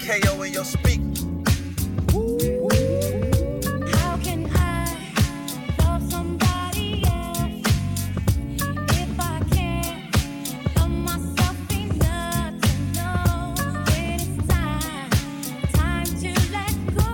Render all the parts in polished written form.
KO in your speaker. How can I love somebody else if I can't love myself enough to know when it's time to let go?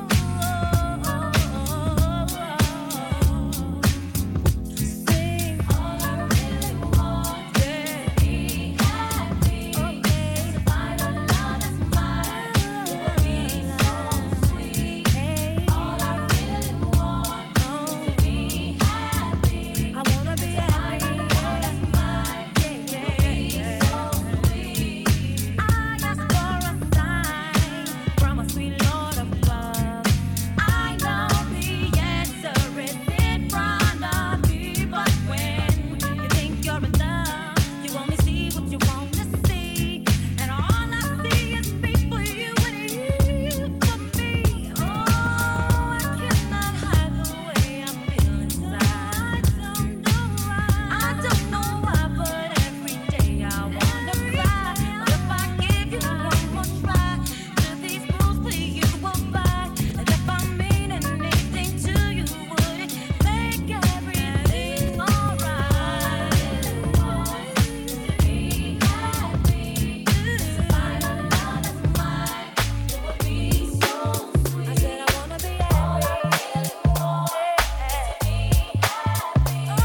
Sing all I really want to be happy. To find a love that's mine would be so sweet. All I really want to be happy. I wanna be happy. That's mine. Would be so sweet. I ask for a sign from a sweet Lord above. I know the answer is in front of me, but when you think you're in love, you only see what you want to see, and all I see is me for you and you for me. Oh, I cannot hide the way I feel inside. I don't know why, but every day I wanna cry. But if I give you one more try, to these rules please you will buy. And if I mean anything to you, would it make everything alright? To be happy, to find a love that's mine, it would be so sweet. I said I wanna be happy. All I really want to be happy. Oh,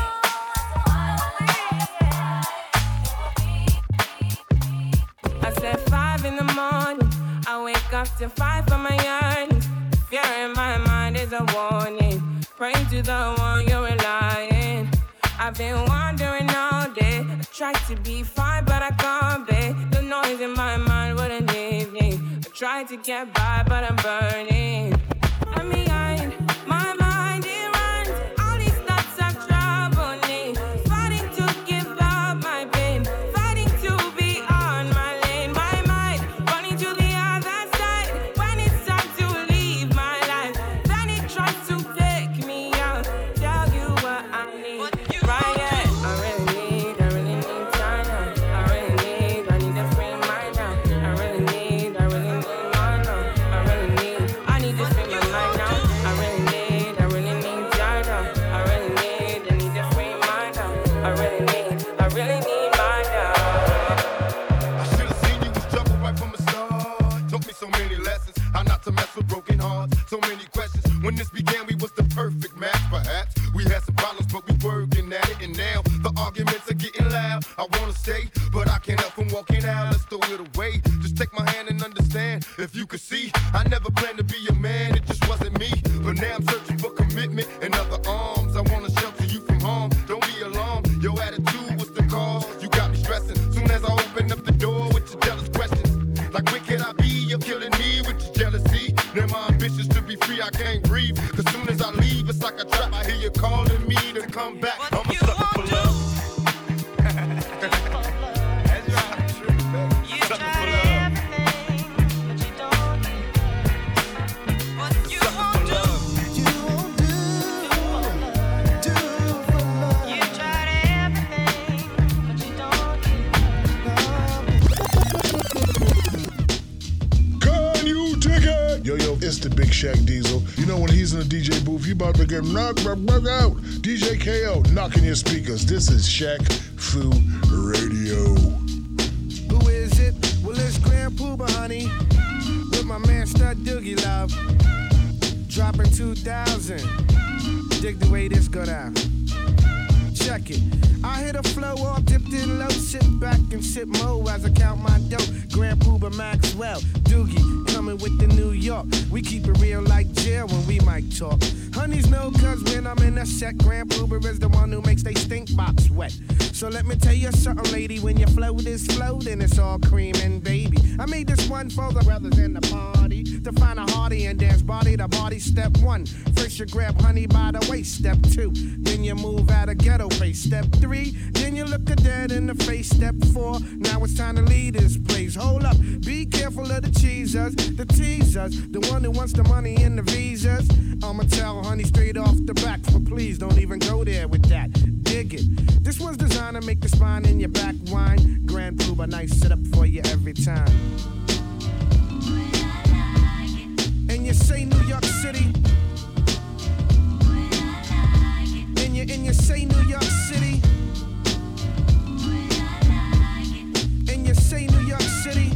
I said 5 in the morning, I wake up to 5 for my yearnings. Fear in my mind is a warning. Pray to the one you're relying. I've been wandering all day. I try to be fine, but I can't be. The noise in my mind wouldn't leave me. I try to get by, but I'm burning. I'm behind my mind, it runs. All these thoughts are troubling. Fighting to give up my pain. Fighting to be on my lane. My mind running to the other side. When it's time to leave my life, then it tries to take me out. Tell you what I need. Right, yeah. I really need time now. I need a free mind now. I really need mine now. I need to free my mind now. I really need time now. I need a free mind now. I really need mine now. I should have seen you was trouble right from the start. Taught me so many lessons, how not to mess with broken hearts. So many questions. When this began, we was the perfect match. Perhaps we had some problems, but we working at it. And now the arguments are getting loud. I wanna stay, but I can't help from walking out. Let's throw it away. Just take my hand and understand. If you could see, I never planned to be a man. It just wasn't me. But now I'm searching for commitment and other arms. I wanna shelter you from harm. Don't be alarmed. Your attitude was the cause. You got me stressing. Soon as I open up the door with your jealous questions, like where can I be? You're killing me with your jealousy. Now my ambitions to be free, I can't breathe. Cause soon as I leave, it's like a trap. I hear you calling me to come back. I'm a sucker for love. That's right. Sucker for love. Sucker for love. Can you dig it? Yo, it's the Big Shaq Diesel. You know when he's in the DJ booth, you about to get knocked out. DJ KO knocking your speakers. This is Shaq Fu Radio. Who is it? Well, it's Grand Pooba, honey. With my man Stud Doogie Love. Dropping 2,000. Dig the way this go down. Check it. I hit a flow off, dipped in low, sit back and sip mo as I count my dough. Grand Pooba Maxwell, Doogie, coming with the New York. We keep it real like jail when we might talk. Honeys know cause when I'm in a set, Grand Pooba is the one who makes they stink box wet. So let me tell you something, lady, when your float is floating, it's all cream and baby. I made this one for the brothers in the party, to find a hearty and dance body to body. Step 1, first you grab honey by the waist. Step 2, then you move at a ghetto pace. Step 3, then you look a dead in the face. Step 4, now it's time to leave this place. Hold up, be careful of the cheesers, the teasers, the one who wants the money and the visas. I'ma tell honey straight off the back, but please don't even go there with that. Dig it. This one's designed to make the spine in your back whine. Grand Pooba, nice setup for you every time. you say New York City. And you say New York City. And you say New York City.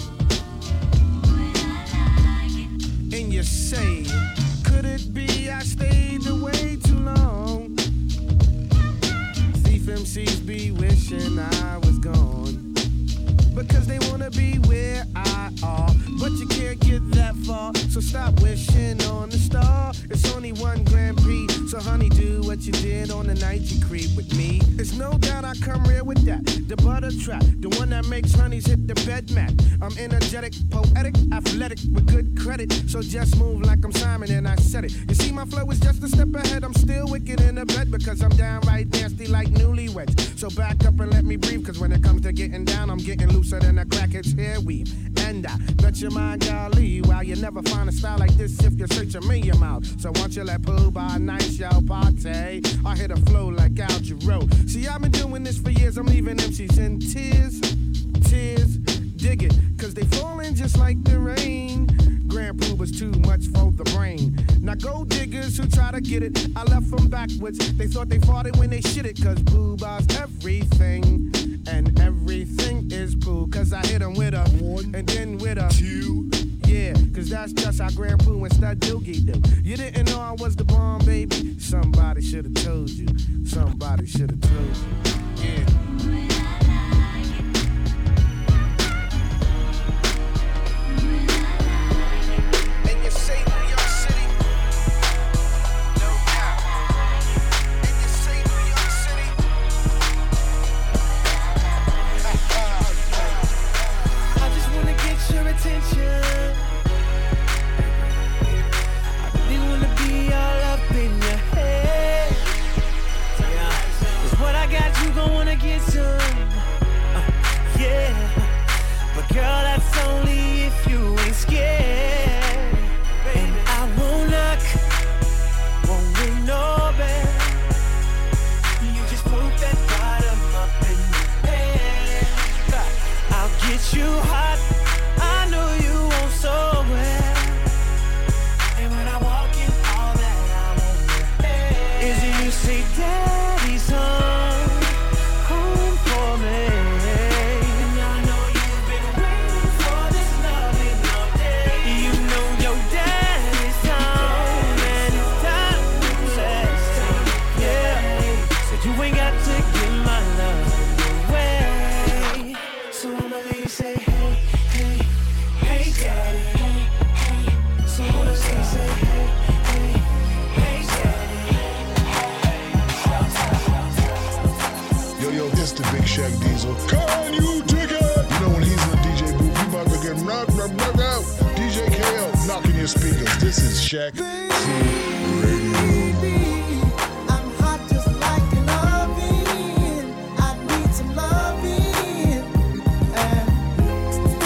And you say, could it be I stayed away too long? Thief MCs be wishing I was gone, because they wanna be where I are, but you can't get that far. So stop wishing on the star. It's only one Grand Prix, so honey, do what you did on the night you creep with me. It's no doubt I come real with that, the butter trap, the one that makes honeys hit the bed mat. I'm energetic, poetic, athletic, with good credit, so just move like I'm Simon and I said it. You see my flow is just a step ahead. I'm still wicked in the bed because I'm downright nasty like newlyweds. So back up and let me breathe, cause when it comes to getting down, I'm getting looser than a crackhead's hair weave. And I bet your mind, golly, wow, you never find a style like this if you search a million miles. So won't you let Pooh by a nice yo party? I hit a flow like Al Jarreau. See, I've been doing this for years. I'm leaving MCs in tears, tears. Dig it, cause they falling just like the rain. Grand Pooh was too much for the brain. Now go diggers who try to get it, I left them backwards. They thought they fought it when they shit it, cause Pooh Bah's everything. And everything is Pooh, cause I hit them with a one and then with a two. Yeah, cause that's just how Grand Pooh and Stud Doogie do. You didn't know I was the bomb, baby? Somebody should've told you. Somebody should've told you. Yeah. Shaq Fu Radio. I'm hot just like an oven. I need some loving. And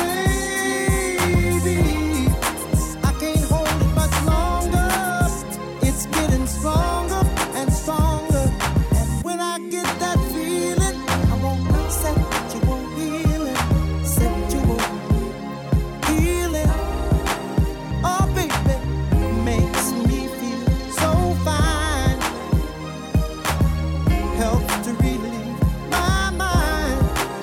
baby, I can't hold it much longer. It's getting stronger and stronger. And when I get that feeling, I won't accept you won't heal it. Accept you won't heal it. Oh, baby. Makes me feel so fine. Helps to relieve my mind.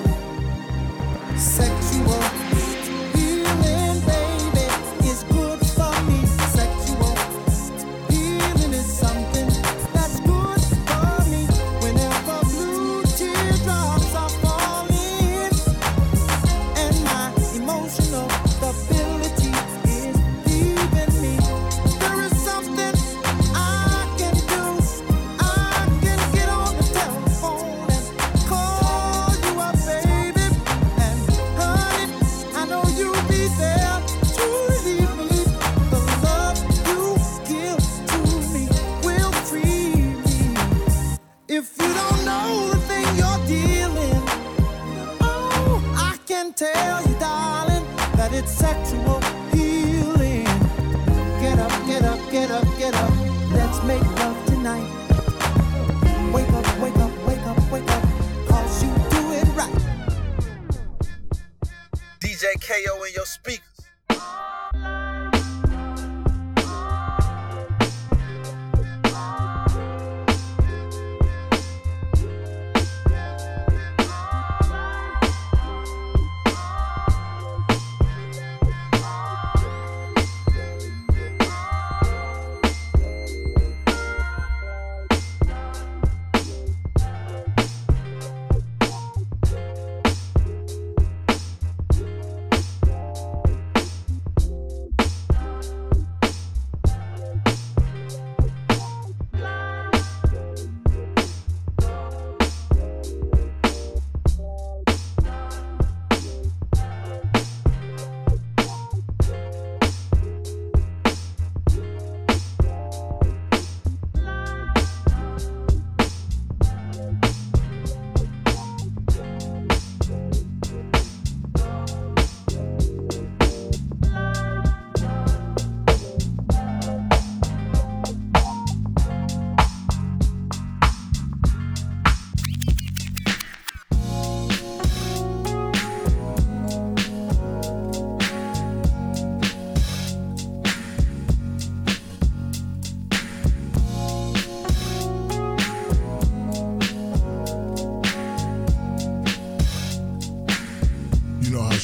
Sexual healing, baby, is good for me. Sexual healing is something that's good for me. Whenever blue teardrops are falling and my emotional stability is leaving me. If you don't know the thing you're dealing, oh, I can tell you, darling, that it's sexual healing. Get up, get up, get up, get up. Let's make love tonight. Wake up, wake up, wake up, wake up. 'Cause you do it right. DJ KO in your speakers.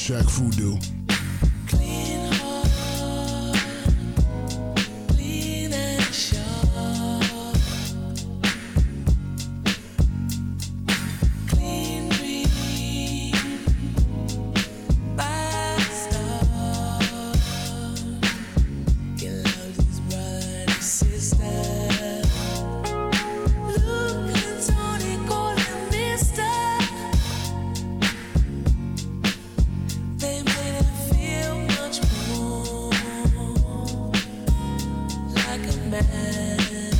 Shaq Fu do. Clean heart, clean and sharp. Clean breed, bad star. He loves his brother and his sister. Luke and Tony call him Mister. They made him feel much more like a man.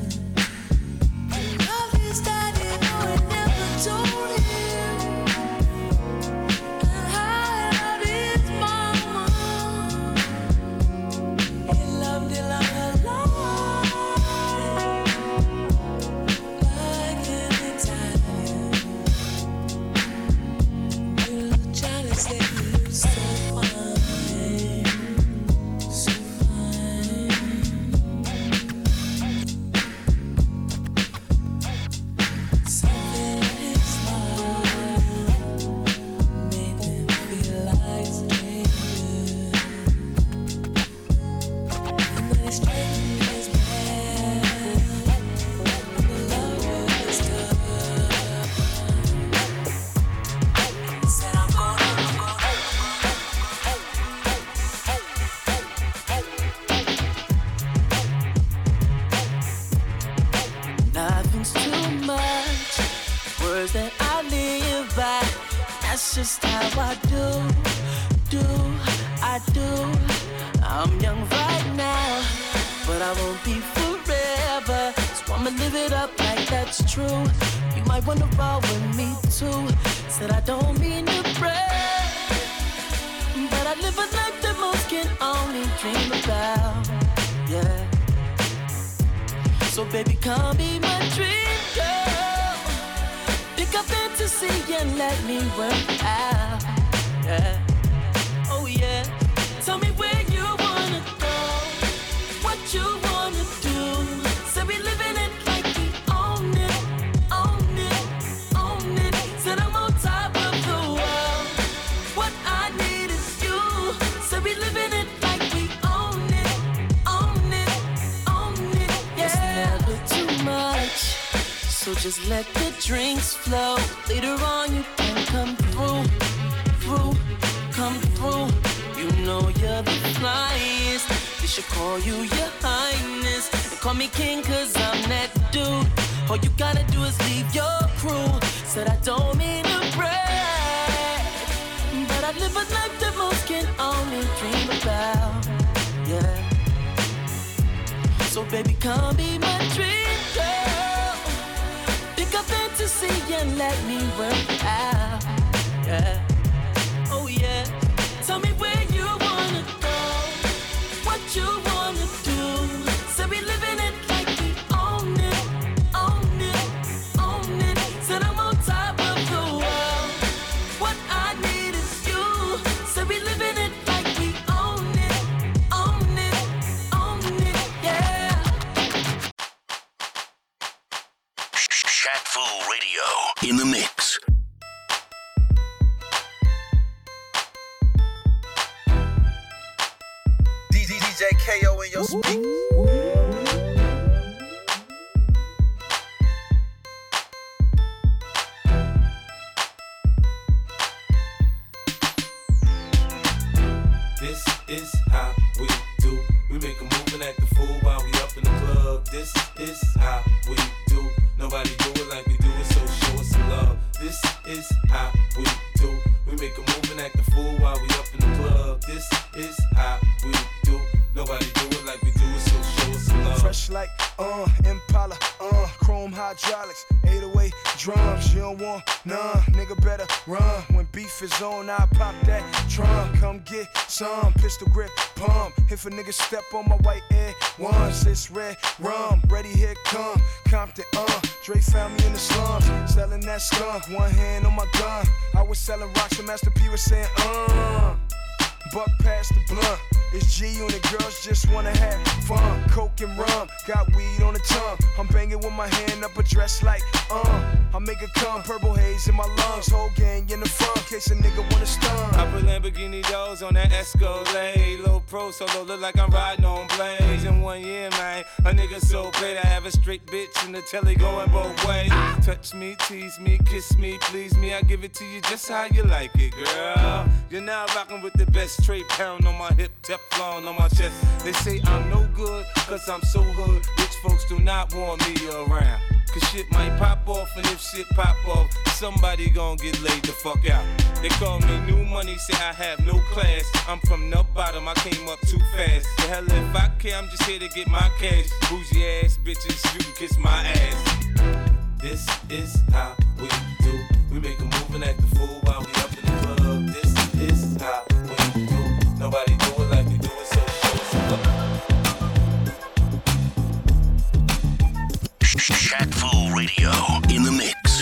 He loved his daddy, though he never told him. And how he loved his mama. He loved it like a lion, like an Italian. You look Johnny said you look so fine, so fine. Something in his smile made them feel like strangers. And then he straightened his back, and the love was tough. Said I'm gonna. Nothing's too much. Words that I live by. That's just how I do. I'm young right now, but I won't be forever. So I'ma live it up like that's true. You might wanna roll with me too. Said I don't mean to brag, but I live a life that most can only dream about. Yeah. So baby, come be my dream girl. Pick up fantasy and let me work out. Yeah. Oh yeah. Tell me where you wanna go, what you wanna do. Say we living it like we own it, own it, own it. Said I'm on top of the world. What I need is you. Say we living it like we own it, own it, own it. Yeah. It's never too much, so just let the drinks flow. Later on you can come through, come through. You know you're the flyest. They should call you your highness. They call me king cause I'm that dude. All you gotta do is leave your crew. Said I don't mean to brag, but I live a life that most can only dream about. Yeah. So baby, come be my dream girl. Pick up fantasy and let me work out. Yeah. Oh yeah. Tell me where you wanna go, what you wanna do. Say we living it like we own it, own it, own it. Said I'm on top of the world. What I need is you. Say we living it like we own it, own it, own it. Yeah. Shaq Fu Radio in the mix. DJ KO in your speakers. This is how we do. We make a move and act a fool while we up in the club. This is how we do. Nobody do it like we do it, so show us some love. This is how we do. We make a move and act a fool while we up in the club. This is how we do. Nobody do it like we do it, so show us some love. Fresh like Impala, chrome hydraulics, 808 drums. You don't want none, nigga better run. When beef is on, I pop that drum. Come get some pistol grip pump. If a nigga step on my white air ones, it's red rum. Ready, here come Compton, Dre found me in the slums, selling that skunk. One hand on my gun. I was selling rocks and Master P was saying, buck past the blunt. It's G Unit, girls just wanna have fun. Coke and rum, got weed on the tongue. I'm banging with my hand up a dress like, I make it come, purple haze in my lungs. Whole gang in the front, case a nigga wanna stun. I put Lamborghini doors on that Escalade. Low pro solo, look like I'm riding on blades. In 1 year, man, a nigga so great. I have a straight bitch in the telly going both ways. Touch me, tease me, kiss me, please me. I give it to you just how you like it, girl. You're now rocking with the best straight pound on my hip, Teflon on my chest. They say I'm no good, cause I'm so hood. Rich folks do not want me around. Cause shit might pop off, and if shit pop off, somebody gon' get laid the fuck out. They call me new money, say I have no class. I'm from the bottom, I came up too fast. The hell if I care, I'm just here to get my cash. Bougie ass bitches, you can kiss my ass. This is how we do. We make a move and act the fool while we up in the club. This is how we do. Nobody do it like we do it, so show us love. Shaq Fu Radio in the mix.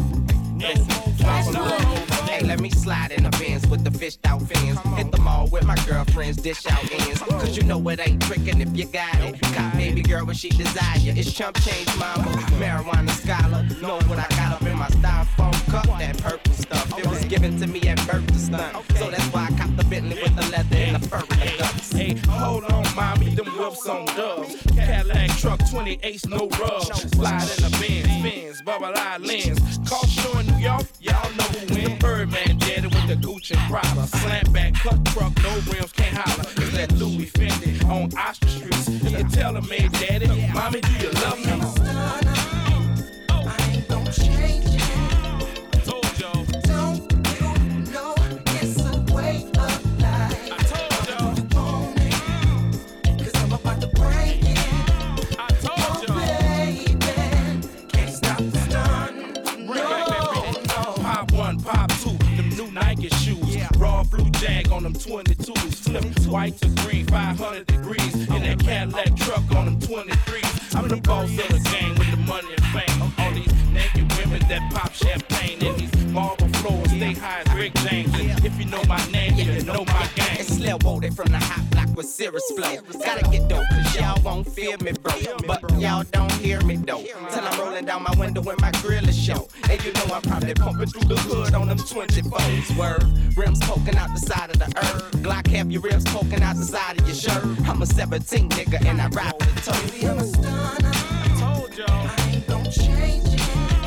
Hey, let me slide in the Benz with the fished out fins. Hit the mall with my girlfriends, dish out ends. Cause you know it ain't trickin' if you got it. Got baby girl what she desire. It's chump change mama, marijuana scholar. Know what I got up in my styrofoam cup, that purple stuff. It was given to me at birth to stunt. So that's why I copped the Bentley with the leather and the fur and the guts. Hey, hold on, mommy, them whips on dubs. Cadillac truck, 28s, no rubs. Slide in the Benz, bubble eye lens. Call show in New York, y'all know who win. Birdman daddy with the Gucci and Prada. Slant back, cut truck, no rims, can't holler. It's that Louis Fendi on Oster Streets. You can tell her, man, daddy, mommy, do you love me? I ain't gon' change it. I told y'all. Don't you know it's a way of life? I told y'all. Want it, 'cause I'm about to break it. I told y'all. Baby, can't stop the stun. No. Pop one, pop two, them new Nike shoes. Raw blue jag on them 22s. Flip white to green, 500 degrees. In that Cadillac truck on them 23s. I'm the boss of the game with the money and fame. All these naked women that pop champagne. And these marble floors stay high as Rick James. And if you know my name, you know my gang. It's Lil Woody from the hot block with serious flow. Gotta get dope, cause y'all won't feel me, bro. But y'all don't hear me, though. Till I'm rolling down my window when my grill is show. And you know I'm probably pumping through the hood on them 24s. Word, rims poking out the side of the earth. Glock have your ribs poking out the side of your shirt. I'm a 17 nigga and I ride with a toe. Baby, I'm a stunner. I told y'all. I ain't gon' change it.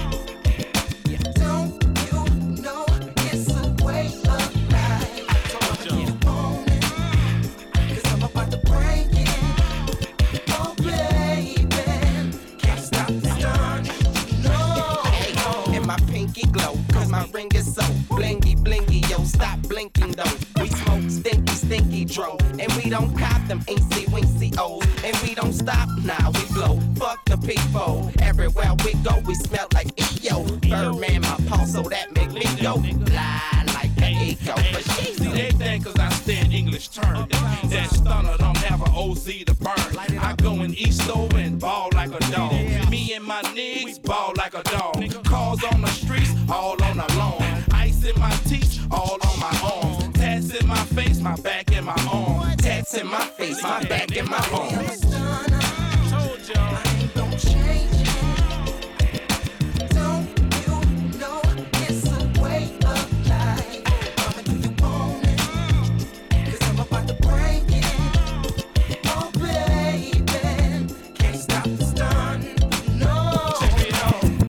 Don't you know it's a way of life? I told y'all. Want it, 'cause I'm about to break it. Oh, baby, can't stop the stun. No. And my pinky glow, cause my ring is so blingy, blingy, yo, stop blinking though. We smoke stinky, stinky dro, and we don't cop them incy, wincy O's, and we don't stop, nah, we blow, fuck the people, everywhere we go, we smell like EO, Birdman, my pulse, so that make me go, fly like an eco, but she's See, they think cause I stand English term. That stunner don't have an OZ to burn. I go in East Over and ball like a dog. Me and my niggas ball like a dog. Cars on the streets, all on the lawn. Ice in my teeth, all on my arms. Tats in my face, my back and my arm. tats in my face, my back and my arms. Told y'all. I ain't gon' change it. Don't you know it's a way of life? Mama, do you want it? 'Cause I'm about to break it. Oh, baby, can't stop the stun. No. Check it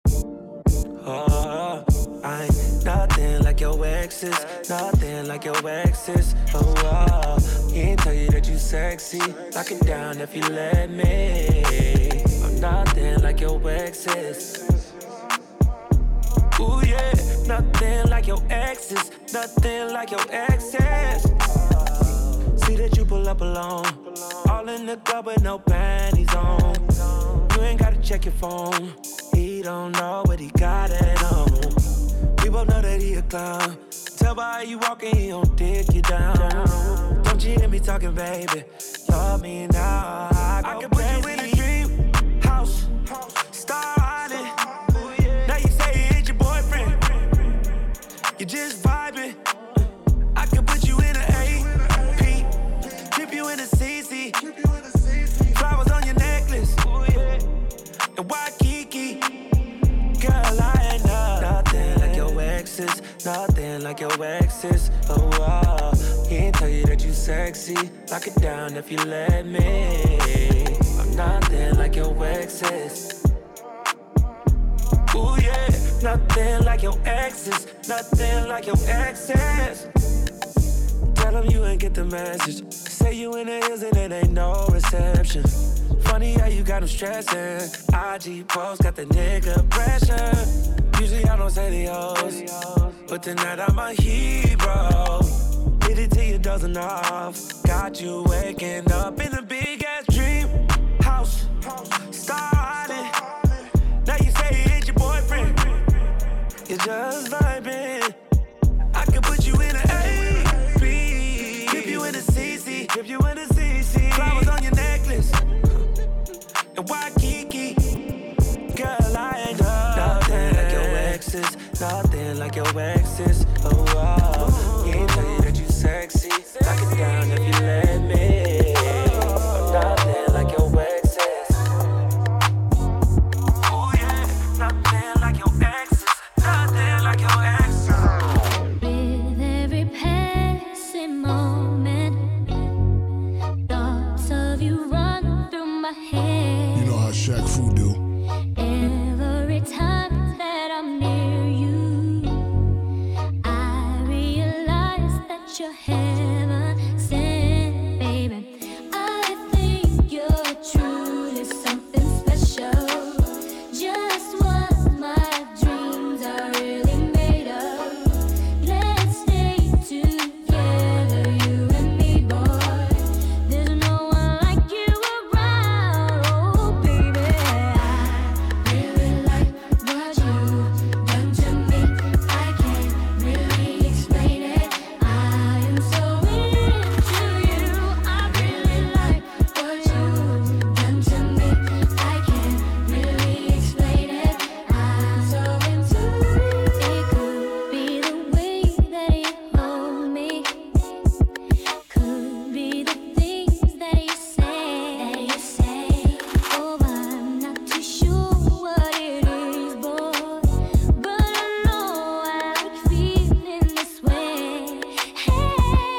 out. I ain't nothing like your exes, nothing like your exes. He ain't tell you that you sexy. Lock it down if you let me. I'm nothing like your exes. Ooh yeah, nothing like your exes, nothing like your exes. See that you pull up alone, all in the club with no panties on. You ain't gotta check your phone, he don't know what he got it on. We both know that he a clown. Tell by how you walking, he don't dig you down. Don't you hear me talking, baby? Love me now. I can put you in a dream house, star island. Now you say he ain't your boyfriend. You just vibing. I can put you in an AP, tip you like your exes. Oh, oh. He ain't tell you that you sexy. Lock it down if you let me. I'm nothing like your exes. Ooh, yeah. Nothing like your exes. Nothing like your exes. Tell them you ain't get the message. Say you in the hills and it ain't no reception. Funny how you got them stressing. IG post got the nigga pressure. Usually I don't say the O's, but tonight I'm a hero. Hit it till you're dozing off. Got you waking up in a big ass dream house. Started. Now you say it's your boyfriend. You're just vibing. I can put you in an A, Dip you in a CC. Dip you in a CC. Flowers on your necklace. And Waikiki. Girl, I ain't nothing like your exes. Nothing like your exes. Oh, oh. He ain't tell you that you sexy. Lock it down if you let me. Nothing like your exes. Oh, yeah. Nothing like your exes. Nothing like your exes. With every passing moment, thoughts of you run through my head. You know how Shaq Fu do. Every time that I'm near you, I realize that you're heaven sent, baby. I think you're truly something special. Just what my dreams are really made of. Let's stay together, you and me, boy. There's no one like you around, oh baby. I really like what you've done to me. I can't really explain it. I am so into you. I really like what you've done to me. I can't really explain it. I'm so into you. It could be the way that you hold me. Could be the things that you say. Oh, I'm not too sure what it is, boy. But I know I like feeling this way. Hey,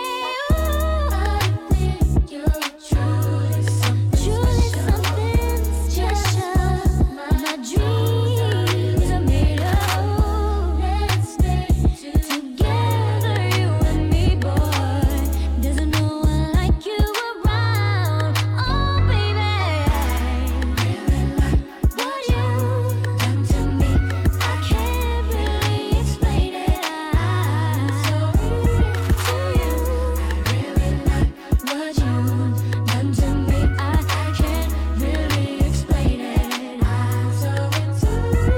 I think you're truly something special. My dreams are made of. Let's stay together, you and me, boy. There's no one like you around, oh baby. I really like what you've done to me. I can't really explain it. I'm so into you. I really like what you've done to me. I can't really explain it. I'm so into you.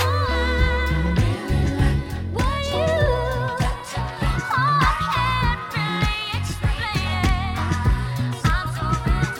I really like what you've done to me. Oh, I can't really explain it. I'm so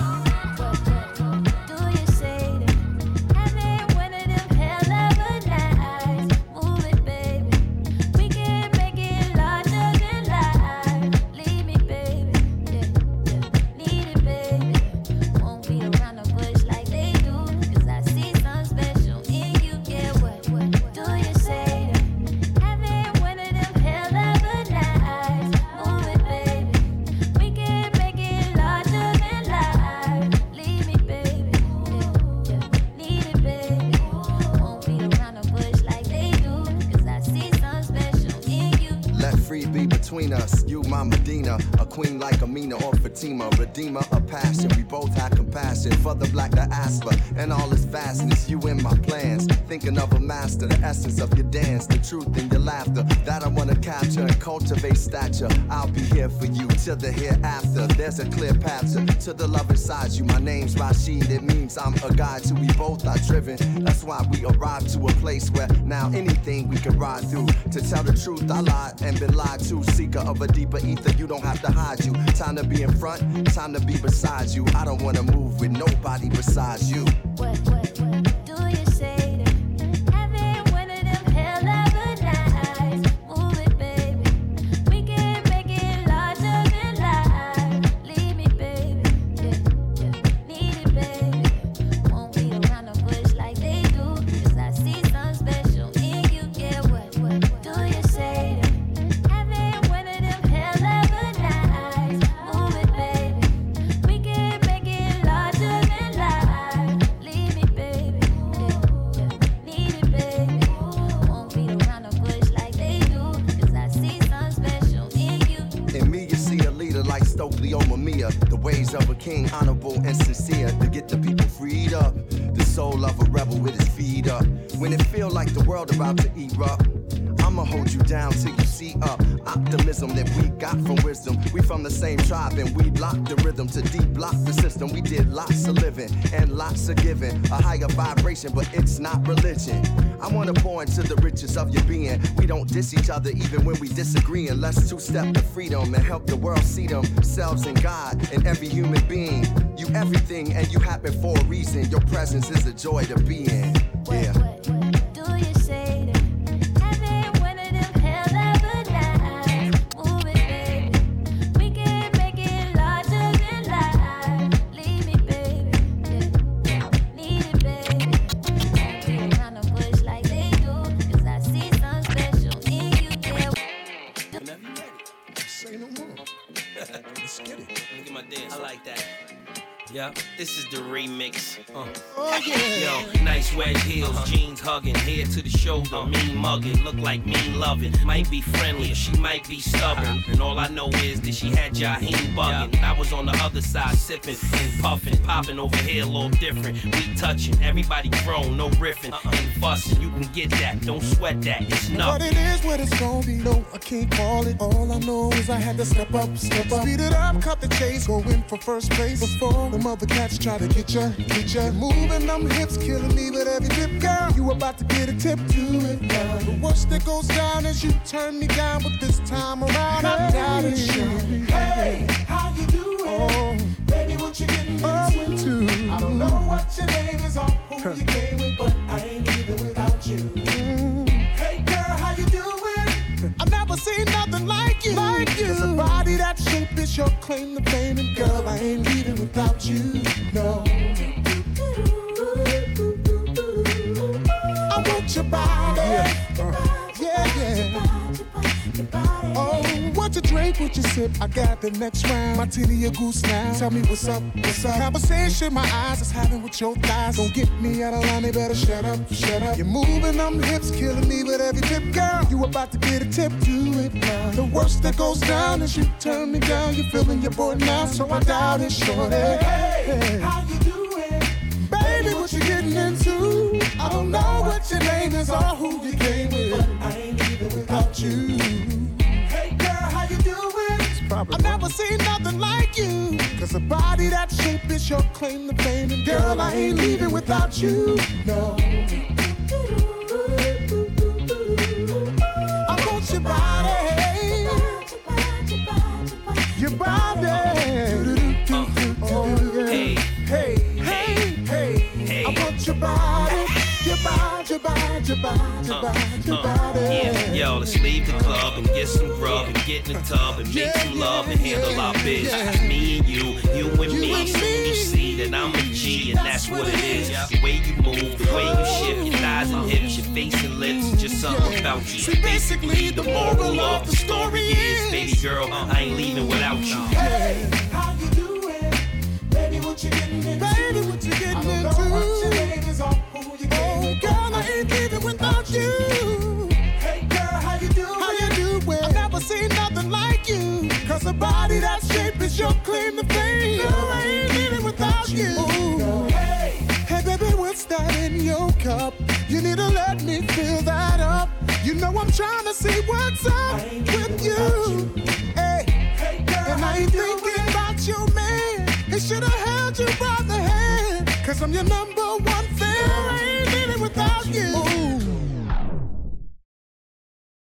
into it. Do you say that? Having one of them hell of a nights. Move it, baby. We can make it larger than life. Leave me, baby. Yeah. Need it, baby. Won't be around the bush like they do. 'Cause I see something special in you. Yeah, what do you say that? Having one of them hell of a nights. Move it, baby. We can make it larger than life. Leave me, baby. Yeah. Need it, baby. Won't be around the bush like they do. 'Cause I see something special in you. Let free be between us, you my Medina, a queen like Amina or Fatima, redeemer of passion. We both had compassion for the black diaspora and all its vastness. You in my plans, thinking of a master, the essence of your dance, the truth in your laughter that I wanna capture and cultivate stature. I'll be here for you till the hereafter. There's a clear path to the love inside you. My name's Rashid, it means I'm a guide to. We both are driven. That's why we arrived to a place where now anything we can ride through. To tell the truth, I lied and been lied to. Seeker of a deeper ether, you don't have to hide you. Time to be in front, time to be beside you. I don't wanna move with nobody besides you. What do you say that? Having one of them hell of a nights. Move it, baby. We can make it larger than life. Leave me, baby. Yeah. Need it, baby. Won't be around the bush like they do. 'Cause I see something special in you. Yeah, what do you say that? Yo Mamiya, the ways of a king, honorable and sincere, to get the people freed up. The soul of a rebel with his feet up. When it feel like the world about to erupt, I'ma hold you down till you see up. Optimism that we got from wisdom. We from the same tribe and we locked the rhythm to deep block the system. We did lots of living and lots of giving. A higher vibration, but it's not religion. I wanna pour into the riches of your being. We don't diss each other even when we disagree. And let's two-step to freedom and help the world see themselves in God and every human being. You everything and you happen for a reason. Your presence is a joy to be in. Yeah. Do you say that? Having one of them hell of a night. Move it, baby. We can make it larger than life. Leave me, baby. Yeah. Need it, baby. Ain't trying to push like they do. 'Cause I see something special in you, yeah. Whenever you ready. Say no more. Let's get it. Let me get my dance. I like that. Yeah, this is the remix. Oh, yeah. Yo, nice wedge heels, jeans hugging, head to the shoulder, mean mugging, look like mean loving. Might be friendly or she might be stubborn. And all I know is that she had Jaheim bugging. I was on the other side sipping and puffing, popping over here a little different. We touching, everybody grown, no riffing and fussing. You can get that, don't sweat that, it's What nothing. it is, what it's gonna be, no, I can't call it. All I know is I had to step up. Speed it up, cut the chase, go in for first place. Before the mother cats try to get ya. Moving them hips, killing me with every dip, girl. You about to get a tip to it, girl. The worst that goes down is you turn me down, but this time around I doubt it. Hey, how you doing? Oh, baby, what you getting into? I don't know what your name is or who you came with, but I ain't leaving without you. Hey girl, how you doing? I've never seen nothing like you. There's a body that shape is your claim to fame, and girl, I ain't leaving without you. No. I want your body. Yeah. Oh, what you drink, what you sip? I got the next round. Martini or goose now. Tell me what's up. Conversation my eyes is having with your thighs. Don't get me out of line, they better shut up. You're moving them hips, killing me with every tip, girl. You about to get a tip, do it now. The worst that goes down is you turn me down. You're feeling your boy now, so I doubt it, shorty. Hey, how you doing? Baby, what you getting into? I don't know what your name is or who you came with, but I ain't leaving without you. Hey girl, how you doing? I've never seen nothing like you. 'Cause a body that shape is your claim to fame, and girl, I ain't leaving without you. No. I want your body. Your body. Oh, yeah. Hey. I want your body. Your body. Yeah, yo, let's leave the club and get some grub and get in the tub and make some love and handle our business. Me and you and me. Soon you see that I'm a G, and that's what it is. The way you move, the way you shift your thighs and hips, your face and lips, just something about you. Basically, the moral of the story is, baby girl, I ain't leaving without you. Hey, how you doing? Baby, what you getting into? Baby, what you getting into? What your name is or who you came with, girl, I ain't leaving without you. Hey girl, how you doing? How you doing? I've never seen nothing like you. 'Cause a body that shape is your claim to fame. Girl, I ain't leaving without you. Hey baby, what's that in your cup? You need to let me fill that up. You know I'm trying to see what's up with you. Hey girl, and I ain't thinking about your man. He should've held you by the hand. 'Cause I'm your number one fan. I ain't leaving without you.